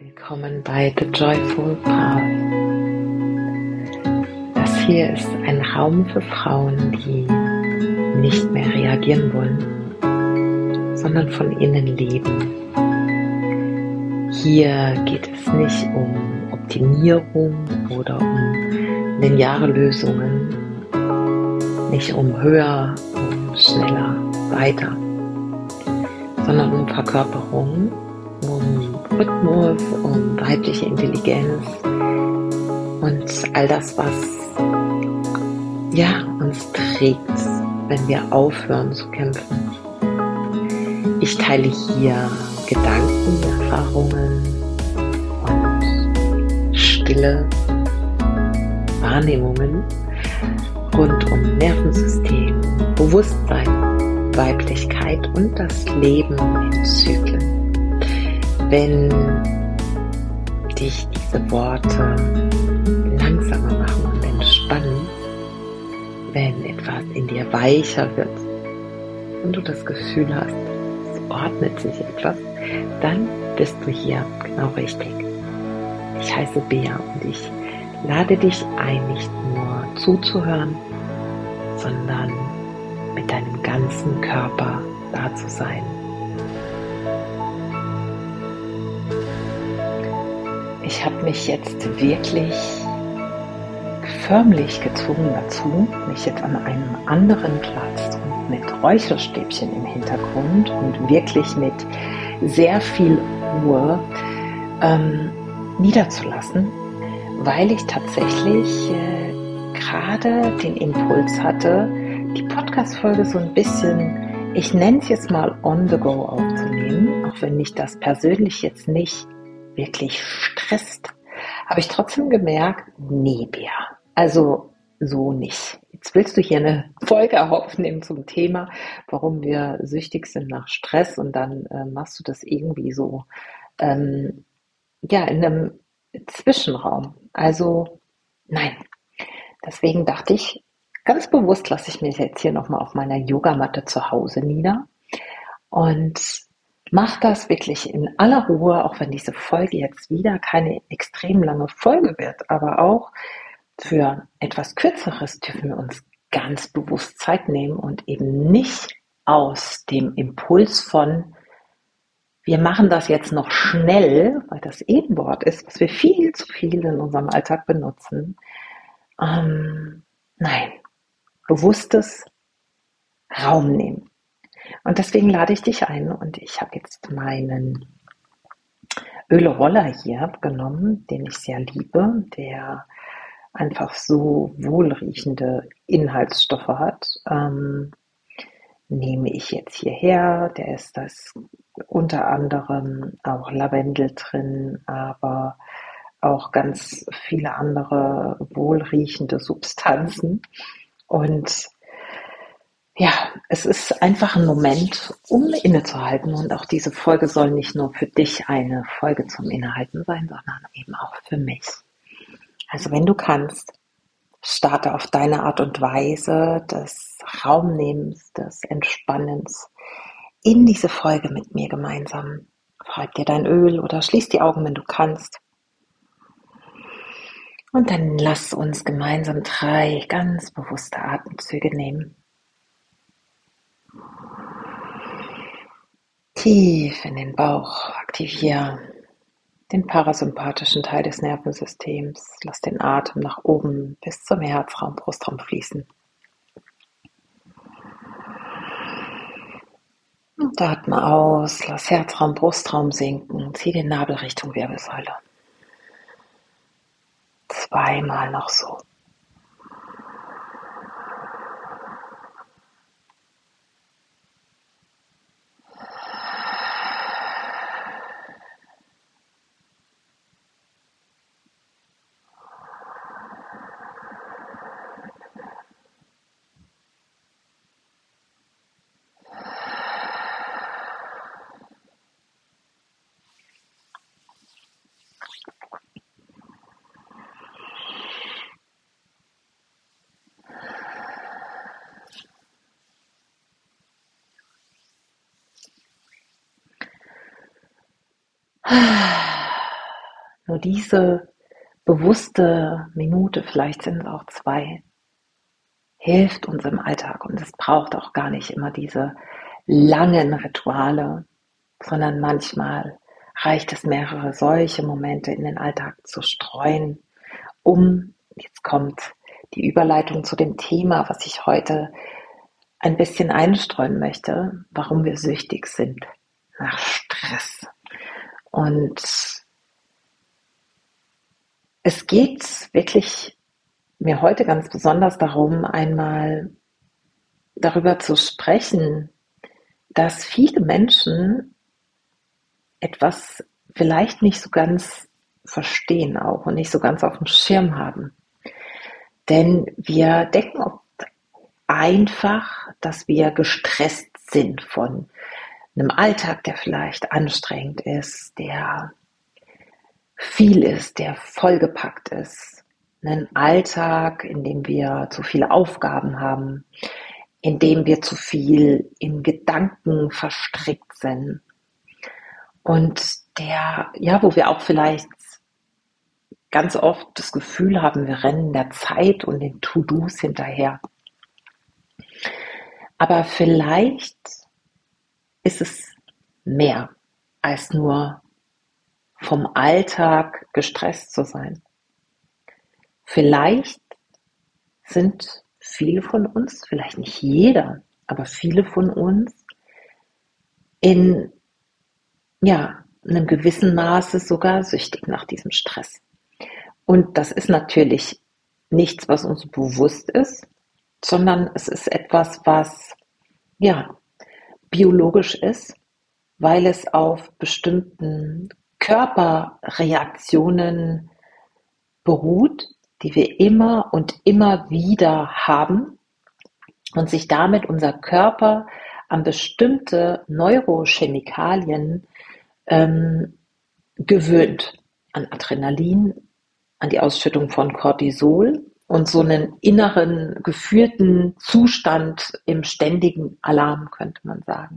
Willkommen bei The Joyful Path. Das hier ist ein Raum für Frauen, die nicht mehr reagieren wollen, sondern von innen leben. Hier geht es nicht um Optimierung oder um lineare Lösungen, nicht um höher, um schneller, weiter, sondern um Verkörperung, um Rhythmus, um weibliche Intelligenz und all das, was uns trägt, wenn wir aufhören zu kämpfen. Ich teile hier Gedanken, Erfahrungen und stille Wahrnehmungen rund um Nervensystem, Bewusstsein, Weiblichkeit und das Leben in Zyklen. Wenn dich diese Worte langsamer machen und entspannen, wenn etwas in dir weicher wird und du das Gefühl hast, es ordnet sich etwas, dann bist du hier genau richtig. Ich heiße Bea und ich lade dich ein, nicht nur zuzuhören, sondern mit deinem ganzen Körper da zu sein. Ich habe mich jetzt wirklich förmlich gezwungen dazu, mich jetzt an einem anderen Platz und mit Räucherstäbchen im Hintergrund und wirklich mit sehr viel Ruhe niederzulassen, weil ich tatsächlich gerade den Impuls hatte, die Podcast-Folge so ein bisschen, ich nenne es jetzt mal on the go aufzunehmen, auch wenn mich das persönlich jetzt nicht wirklich stresst, habe ich trotzdem gemerkt, nee, Bea, also so nicht. Jetzt willst du hier eine Folge aufnehmen zum Thema, warum wir süchtig sind nach Stress und dann machst du das irgendwie so in einem Zwischenraum. Also nein, deswegen dachte ich, ganz bewusst lasse ich mich jetzt hier nochmal auf meiner Yogamatte zu Hause nieder und mach das wirklich in aller Ruhe, auch wenn diese Folge jetzt wieder keine extrem lange Folge wird, aber auch für etwas Kürzeres dürfen wir uns ganz bewusst Zeit nehmen und eben nicht aus dem Impuls von, wir machen das jetzt noch schnell, weil das eh ein Wort ist, was wir viel zu viel in unserem Alltag benutzen. Nein, bewusstes Raum nehmen. Und deswegen lade ich dich ein und ich habe jetzt meinen Öle-Roller hier genommen, den ich sehr liebe, der einfach so wohlriechende Inhaltsstoffe hat. Nehme ich jetzt hierher, da ist unter anderem auch Lavendel drin, aber auch ganz viele andere wohlriechende Substanzen. Und ja, es ist einfach ein Moment, um innezuhalten, und auch diese Folge soll nicht nur für dich eine Folge zum Innehalten sein, sondern eben auch für mich. Also wenn du kannst, starte auf deine Art und Weise des Raumnehmens, des Entspannens in diese Folge mit mir gemeinsam. Reib dir dein Öl oder schließ die Augen, wenn du kannst. Und dann lass uns gemeinsam 3 ganz bewusste Atemzüge nehmen. Tief in den Bauch, aktiviere den parasympathischen Teil des Nervensystems. Lass den Atem nach oben bis zum Herzraum, Brustraum fließen. Und atme aus, lass Herzraum, Brustraum sinken, zieh den Nabel Richtung Wirbelsäule. 2-mal noch so. Nur diese bewusste Minute, vielleicht sind es auch 2, hilft uns im Alltag. Und es braucht auch gar nicht immer diese langen Rituale, sondern manchmal reicht es, mehrere solche Momente in den Alltag zu streuen, jetzt kommt die Überleitung zu dem Thema, was ich heute ein bisschen einstreuen möchte, warum wir süchtig sind nach Stress. Und es geht wirklich mir heute ganz besonders darum, einmal darüber zu sprechen, dass viele Menschen etwas vielleicht nicht so ganz verstehen auch und nicht so ganz auf dem Schirm haben. Denn wir denken oft einfach, dass wir gestresst sind von einem Alltag, der vielleicht anstrengend ist, der viel ist, der vollgepackt ist. Einen Alltag, in dem wir zu viele Aufgaben haben, in dem wir zu viel in Gedanken verstrickt sind. Und wo wir auch vielleicht ganz oft das Gefühl haben, wir rennen der Zeit und den To-Dos hinterher. Aber vielleicht ist es mehr als nur vom Alltag gestresst zu sein. Vielleicht sind viele von uns, vielleicht nicht jeder, aber viele von uns in einem gewissen Maße sogar süchtig nach diesem Stress. Und das ist natürlich nichts, was uns bewusst ist, sondern es ist etwas, was biologisch ist, weil es auf bestimmten Körperreaktionen beruht, die wir immer und immer wieder haben und sich damit unser Körper an bestimmte Neurochemikalien gewöhnt. An Adrenalin, an die Ausschüttung von Cortisol und so einen inneren, gefühlten Zustand im ständigen Alarm, könnte man sagen.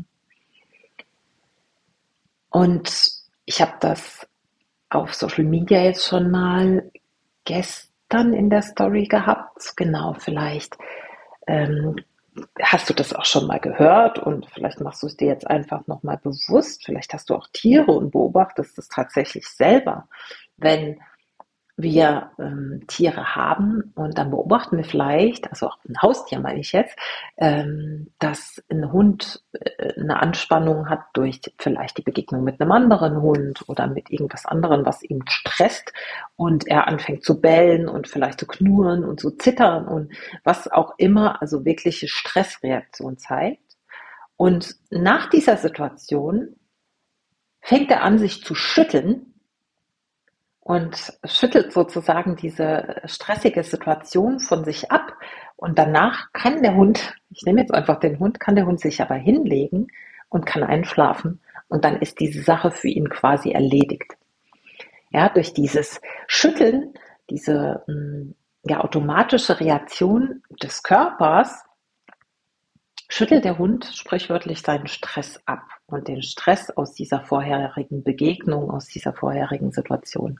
Und ich habe das auf Social Media jetzt schon mal gestern in der Story gehabt. Genau, vielleicht hast du das auch schon mal gehört und vielleicht machst du es dir jetzt einfach nochmal bewusst. Vielleicht hast du auch Tiere und beobachtest es tatsächlich selber. Wenn wir Tiere haben und dann beobachten wir vielleicht, also auch ein Haustier meine ich jetzt, dass ein Hund eine Anspannung hat durch vielleicht die Begegnung mit einem anderen Hund oder mit irgendwas anderem, was ihn stresst und er anfängt zu bellen und vielleicht zu knurren und zu zittern und was auch immer, also wirkliche Stressreaktion zeigt. Und nach dieser Situation fängt er an, sich zu schütteln und schüttelt sozusagen diese stressige Situation von sich ab. Und danach kann der Hund, ich nehme jetzt einfach den Hund, kann der Hund sich aber hinlegen und kann einschlafen. Und dann ist diese Sache für ihn quasi erledigt. Ja, durch dieses Schütteln, diese automatische Reaktion des Körpers, schüttelt der Hund sprichwörtlich seinen Stress ab und den Stress aus dieser vorherigen Begegnung, aus dieser vorherigen Situation.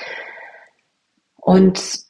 Und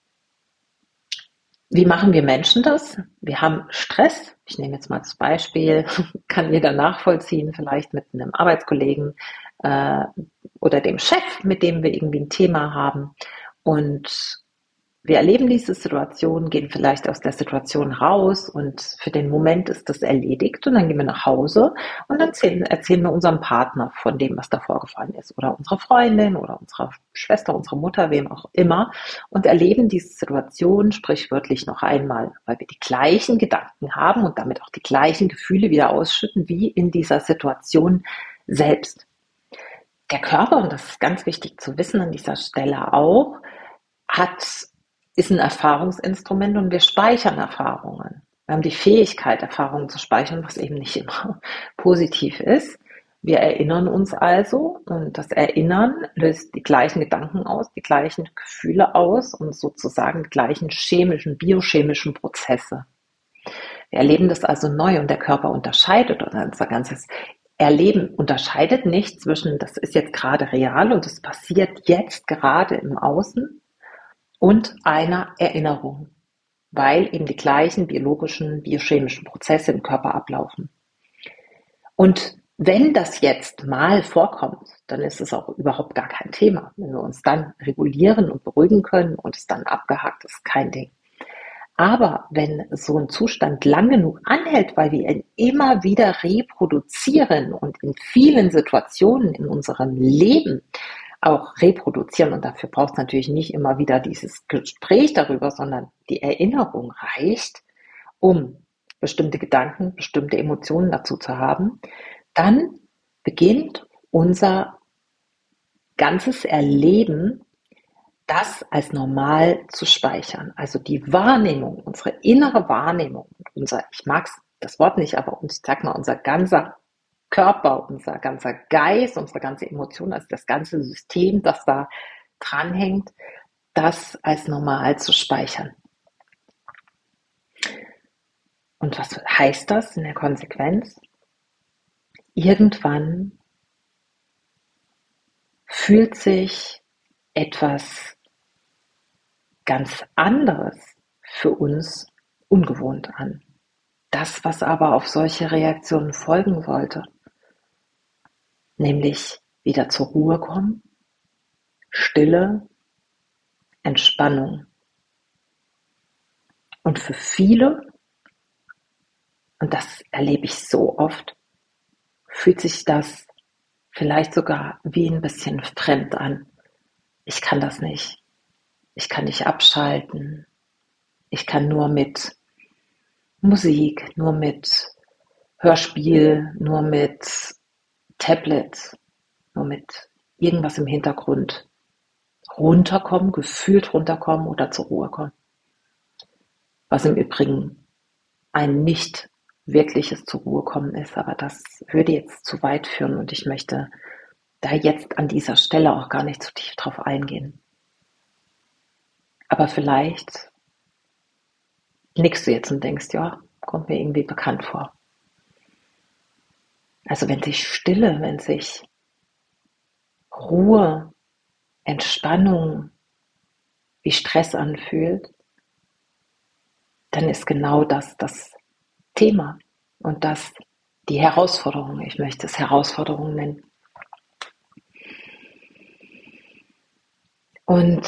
wie machen wir Menschen das? Wir haben Stress. Ich nehme jetzt mal das Beispiel, kann jeder nachvollziehen, vielleicht mit einem Arbeitskollegen oder dem Chef, mit dem wir irgendwie ein Thema haben. Und wir erleben diese Situation, gehen vielleicht aus der Situation raus und für den Moment ist das erledigt und dann gehen wir nach Hause und dann erzählen wir unserem Partner von dem, was da vorgefallen ist oder unserer Freundin oder unserer Schwester, unserer Mutter, wem auch immer und erleben diese Situation sprichwörtlich noch einmal, weil wir die gleichen Gedanken haben und damit auch die gleichen Gefühle wieder ausschütten wie in dieser Situation selbst. Der Körper, und das ist ganz wichtig zu wissen an dieser Stelle auch, ist ein Erfahrungsinstrument und wir speichern Erfahrungen. Wir haben die Fähigkeit, Erfahrungen zu speichern, was eben nicht immer positiv ist. Wir erinnern uns also und das Erinnern löst die gleichen Gedanken aus, die gleichen Gefühle aus und sozusagen die gleichen chemischen, biochemischen Prozesse. Wir erleben das also neu und der Körper unterscheidet unser ganzes Erleben unterscheidet nicht zwischen, das ist jetzt gerade real und es passiert jetzt gerade im Außen und einer Erinnerung, weil eben die gleichen biologischen, biochemischen Prozesse im Körper ablaufen. Und wenn das jetzt mal vorkommt, dann ist es auch überhaupt gar kein Thema. Wenn wir uns dann regulieren und beruhigen können und es dann abgehakt ist, kein Ding. Aber wenn so ein Zustand lang genug anhält, weil wir ihn immer wieder reproduzieren und in vielen Situationen in unserem Leben auch reproduzieren, und dafür braucht es natürlich nicht immer wieder dieses Gespräch darüber, sondern die Erinnerung reicht, um bestimmte Gedanken, bestimmte Emotionen dazu zu haben, dann beginnt unser ganzes Erleben, das als normal zu speichern. Also die Wahrnehmung, unsere innere Wahrnehmung, ich mag das Wort nicht, aber ich sag mal, unser ganzer Körper, unser ganzer Geist, unsere ganze Emotion, also das ganze System, das da dranhängt, das als normal zu speichern. Und was heißt das in der Konsequenz? Irgendwann fühlt sich etwas ganz anderes für uns ungewohnt an. Das, was aber auf solche Reaktionen folgen sollte, nämlich wieder zur Ruhe kommen, Stille, Entspannung. Und für viele, und das erlebe ich so oft, fühlt sich das vielleicht sogar wie ein bisschen fremd an. Ich kann das nicht. Ich kann nicht abschalten. Ich kann nur mit Musik, nur mit Hörspiel, nur mit Tablet, nur mit irgendwas im Hintergrund runterkommen, gefühlt runterkommen oder zur Ruhe kommen. Was im Übrigen ein nicht wirkliches zur Ruhe kommen ist, aber das würde jetzt zu weit führen und ich möchte da jetzt an dieser Stelle auch gar nicht zu tief drauf eingehen. Aber vielleicht nickst du jetzt und denkst, ja, kommt mir irgendwie bekannt vor. Also wenn sich Stille, wenn sich Ruhe, Entspannung wie Stress anfühlt, dann ist genau das das Thema und das die Herausforderung. Ich möchte es Herausforderung nennen. Und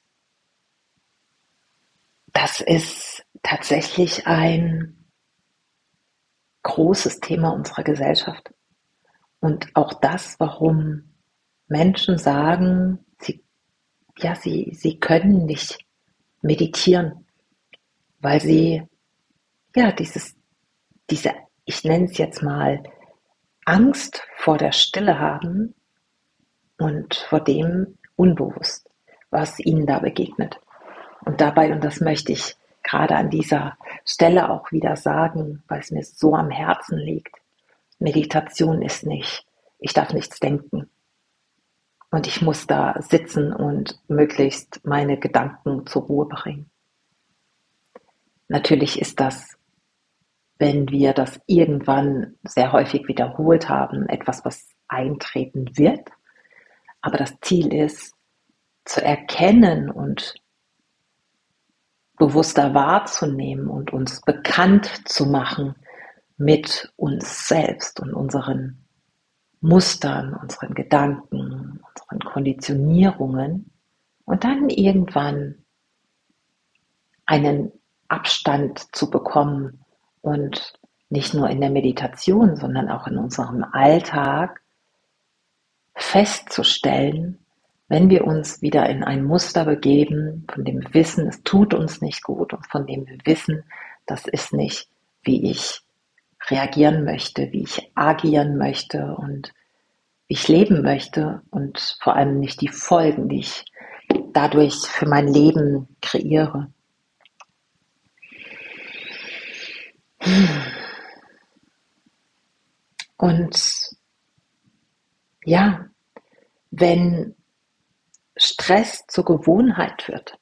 das ist tatsächlich ein großes Thema unserer Gesellschaft. Und auch das, warum Menschen sagen, sie können nicht meditieren, weil sie ja diese, ich nenne es jetzt mal, Angst vor der Stille haben und vor dem Unbewusst, was ihnen da begegnet. Und dabei, und das möchte ich gerade an dieser Stelle auch wieder sagen, weil es mir so am Herzen liegt, Meditation ist nicht, ich darf nichts denken. Und ich muss da sitzen und möglichst meine Gedanken zur Ruhe bringen. Natürlich ist das, wenn wir das irgendwann sehr häufig wiederholt haben, etwas, was eintreten wird. Aber das Ziel ist, zu erkennen und bewusster wahrzunehmen und uns bekannt zu machen mit uns selbst und unseren Mustern, unseren Gedanken, unseren Konditionierungen und dann irgendwann einen Abstand zu bekommen und nicht nur in der Meditation, sondern auch in unserem Alltag festzustellen, wenn wir uns wieder in ein Muster begeben, von dem wir wissen, es tut uns nicht gut und von dem wir wissen, das ist nicht, wie ich reagieren möchte, wie ich agieren möchte und wie ich leben möchte und vor allem nicht die Folgen, die ich dadurch für mein Leben kreiere. Und ja, wenn Stress zur Gewohnheit wird,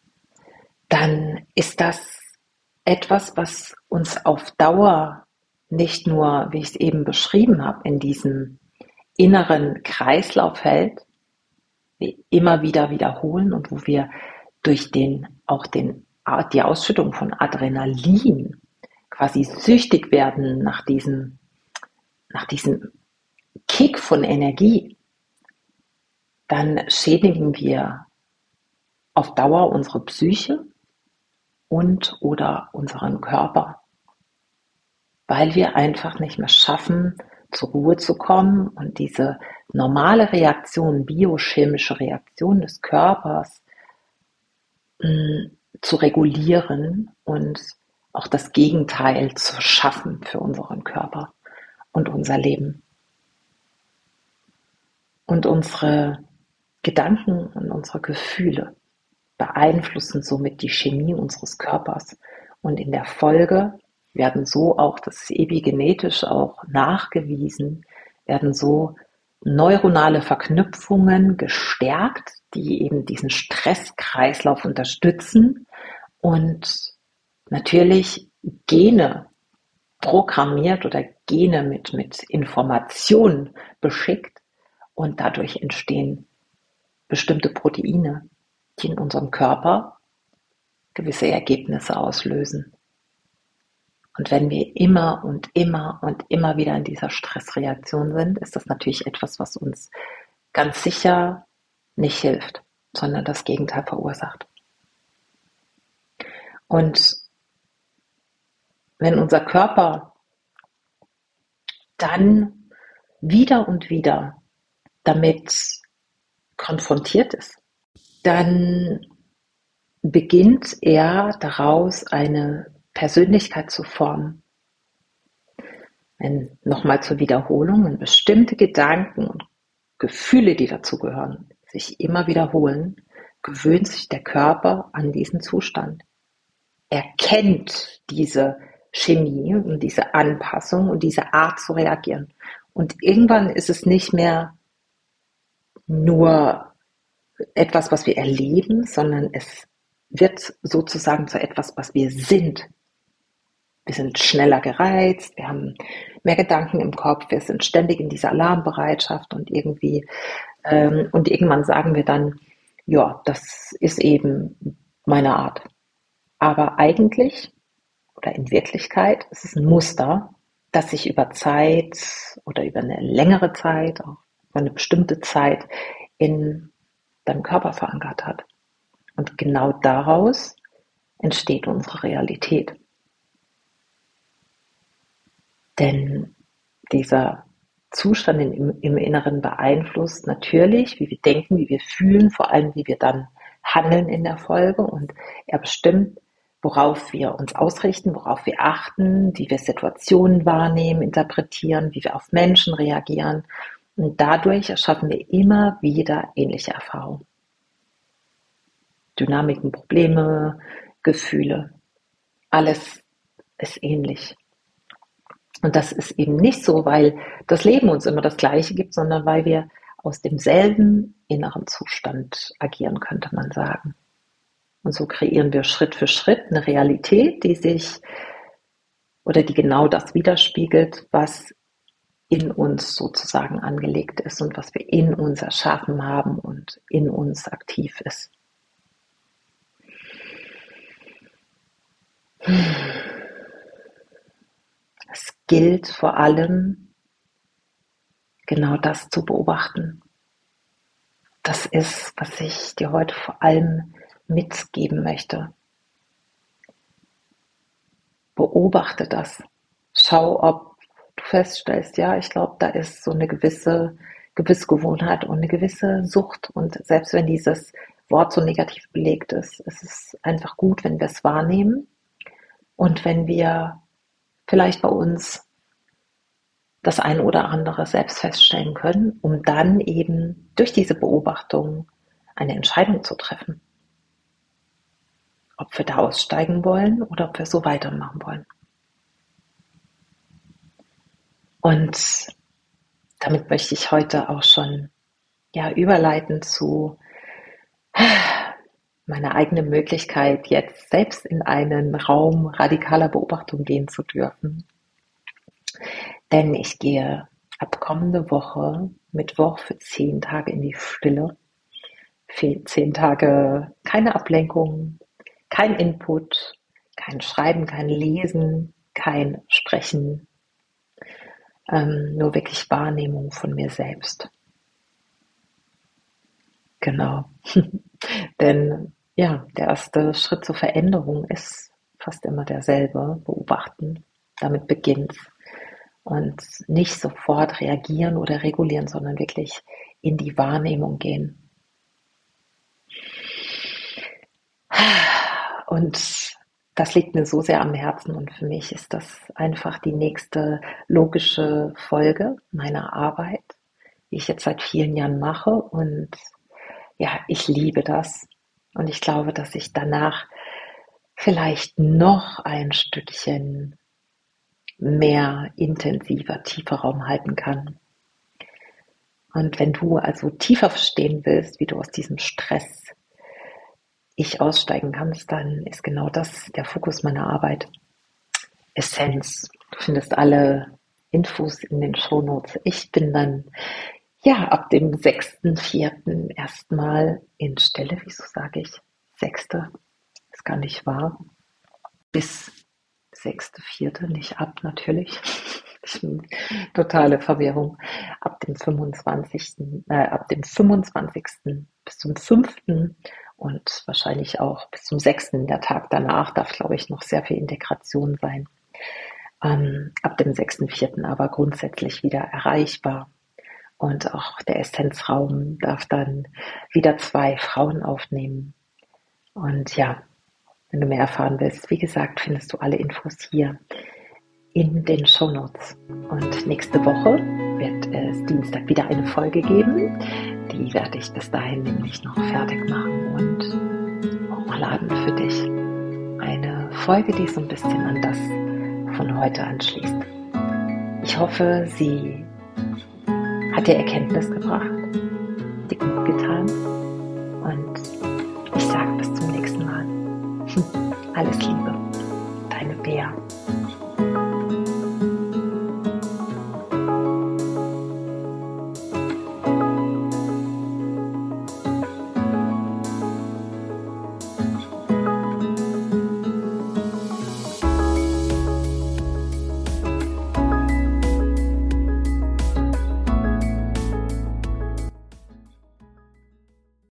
dann ist das etwas, was uns auf Dauer nicht nur, wie ich es eben beschrieben habe, in diesem inneren Kreislauf hält, wir immer wieder wiederholen und wo wir durch die Ausschüttung von Adrenalin quasi süchtig werden nach diesem Kick von Energie, dann schädigen wir auf Dauer unsere Psyche und oder unseren Körper, weil wir einfach nicht mehr schaffen, zur Ruhe zu kommen und diese normale Reaktion, biochemische Reaktion des Körpers zu regulieren und auch das Gegenteil zu schaffen für unseren Körper und unser Leben. Und unsere Gedanken und unsere Gefühle beeinflussen somit die Chemie unseres Körpers. Und in der Folge werden so auch, das ist epigenetisch auch nachgewiesen, werden so neuronale Verknüpfungen gestärkt, die eben diesen Stresskreislauf unterstützen und natürlich Gene programmiert oder Gene mit Informationen beschickt und dadurch entstehen bestimmte Proteine, die in unserem Körper gewisse Ergebnisse auslösen. Und wenn wir immer und immer und immer wieder in dieser Stressreaktion sind, ist das natürlich etwas, was uns ganz sicher nicht hilft, sondern das Gegenteil verursacht. Und wenn unser Körper dann wieder und wieder damit konfrontiert ist, dann beginnt er daraus eine Persönlichkeit zu formen. Nochmal zur Wiederholung, wenn bestimmte Gedanken und Gefühle, die dazugehören, sich immer wiederholen, gewöhnt sich der Körper an diesen Zustand. Er kennt diese Chemie und diese Anpassung und diese Art zu reagieren. Und irgendwann ist es nicht mehr nur etwas, was wir erleben, sondern es wird sozusagen zu etwas, was wir sind. Wir sind schneller gereizt, wir haben mehr Gedanken im Kopf, wir sind ständig in dieser Alarmbereitschaft und irgendwann sagen wir dann, ja, das ist eben meine Art. Aber eigentlich oder in Wirklichkeit ist es ein Muster, das sich über Zeit oder über eine längere Zeit, auch über eine bestimmte Zeit in deinem Körper verankert hat. Und genau daraus entsteht unsere Realität. Denn dieser Zustand im Inneren beeinflusst natürlich, wie wir denken, wie wir fühlen, vor allem wie wir dann handeln in der Folge. Und er bestimmt, worauf wir uns ausrichten, worauf wir achten, wie wir Situationen wahrnehmen, interpretieren, wie wir auf Menschen reagieren. Und dadurch erschaffen wir immer wieder ähnliche Erfahrungen. Dynamiken, Probleme, Gefühle, alles ist ähnlich. Und das ist eben nicht so, weil das Leben uns immer das Gleiche gibt, sondern weil wir aus demselben inneren Zustand agieren, könnte man sagen. Und so kreieren wir Schritt für Schritt eine Realität, die genau das widerspiegelt, was in uns sozusagen angelegt ist und was wir in uns erschaffen haben und in uns aktiv ist. Es gilt vor allem, genau das zu beobachten. Das ist, was ich dir heute vor allem mitgeben möchte. Beobachte das. Schau, ob du feststellst, ja, ich glaube, da ist so eine gewisse Gewohnheit und eine gewisse Sucht. Und selbst wenn dieses Wort so negativ belegt ist, ist es einfach gut, wenn wir es wahrnehmen und wenn wir vielleicht bei uns das eine oder andere selbst feststellen können, um dann eben durch diese Beobachtung eine Entscheidung zu treffen. Ob wir da aussteigen wollen oder ob wir so weitermachen wollen. Und damit möchte ich heute auch schon überleiten zu meiner eigenen Möglichkeit, jetzt selbst in einen Raum radikaler Beobachtung gehen zu dürfen. Denn ich gehe ab kommende Woche, Mittwoch, für 10 Tage in die Stille. Für 10 Tage keine Ablenkung, kein Input, kein Schreiben, kein Lesen, kein Sprechen, nur wirklich Wahrnehmung von mir selbst. Genau. Denn ja, der erste Schritt zur Veränderung ist fast immer derselbe: beobachten. Damit beginnt's. Und nicht sofort reagieren oder regulieren, sondern wirklich in die Wahrnehmung gehen. Und das liegt mir so sehr am Herzen, und für mich ist das einfach die nächste logische Folge meiner Arbeit, die ich jetzt seit vielen Jahren mache. Und ja, ich liebe das. Und ich glaube, dass ich danach vielleicht noch ein Stückchen mehr intensiver, tiefer Raum halten kann. Und wenn du also tiefer verstehen willst, wie du aus diesem Stress aussteigen kannst, dann ist genau das der Fokus meiner Arbeit. Essenz. Du findest alle Infos in den Shownotes. Ich bin dann ab dem 6.4. erstmal in Stelle. Wieso sage ich 6.? Ist gar nicht wahr. Bis 6.4. nicht ab, natürlich. Totale Verwirrung. Ab dem 25. bis zum 5. und wahrscheinlich auch bis zum 6. Der Tag danach darf, glaube ich, noch sehr viel Integration sein. Ab dem 6.4. aber grundsätzlich wieder erreichbar. Und auch der Essenzraum darf dann wieder 2 Frauen aufnehmen. Und ja, wenn du mehr erfahren willst, wie gesagt, findest du alle Infos hier in den Shownotes. Und nächste Woche wird es Dienstag wieder eine Folge geben. Die werde ich bis dahin nämlich noch fertig machen und hochladen für dich. Eine Folge, die so ein bisschen an das von heute anschließt. Ich hoffe, sie hat dir Erkenntnis gebracht, dir gut getan, und ich sage bis zum nächsten Mal. Alles Liebe, deine Bea.